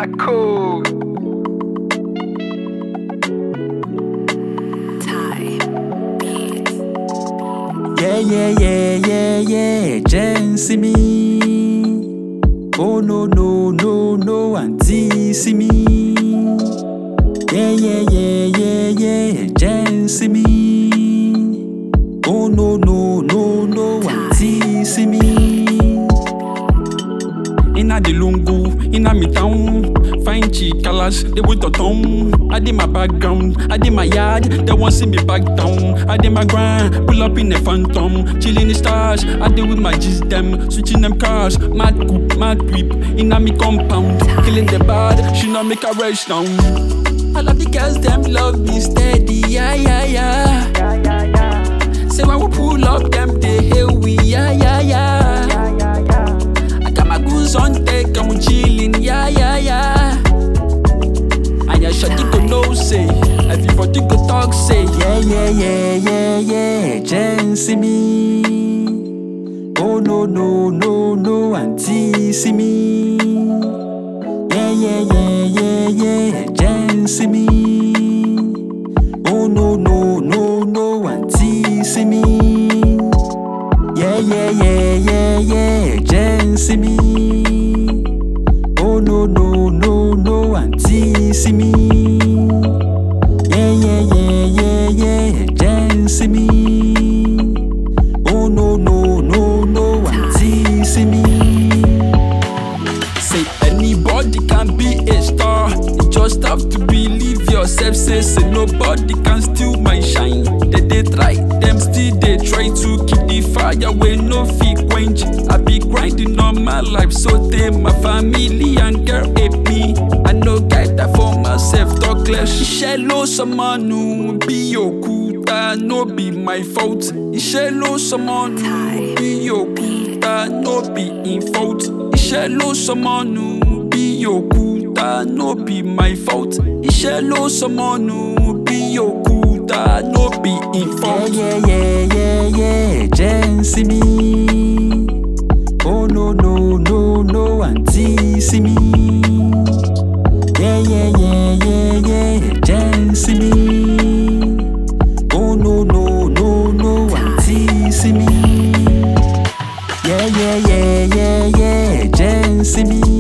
Black Code. Yeah, Jen see me. Oh no, auntie see me. Yeah, Jen see me. Oh no, auntie see me. Inna the lungu, inna me town. Fine chikalas, they with the tongue. I did my background, I did my yard. They won't see me back down. I did my grind, pull up in the phantom, chilling the stars. I did with my G's them, switching them cars. Mad coop, mad whip, inna me compound. Killing the bad, she not make a rush down. I love the girls, them love me steady, yeah. Say when we pull up, them they hail we, yeah. On deck and we chillin', yeah. And your shawty go know say, everybody go talk say, yeah. Jen see me. Oh no, auntie see me. Yeah. Jen see me. Oh no, auntie see me. Yeah, Jen see me. Oh no, auntie see me. Yeah, Jen see me. Oh no, auntie see me. Say anybody can be a star. You just have to believe yourself. Say nobody can steal my shine. They try, them still they try to keep the fire where no fit quench. I be grinding on my life so they my family and girl hate me. I no guide that for myself talk less. Ishelo someone who be okuta, no be my fault. Ishelo someone who be okuta, no be in fault. Ishelo someone who be okuta, no be my fault. Ishelo someone who be okuta, no be in fault. Yeah, Jen see me. Oh no, auntie see me. Yeah, Jen see me. Oh no, auntie see me. Yeah, Jen see me.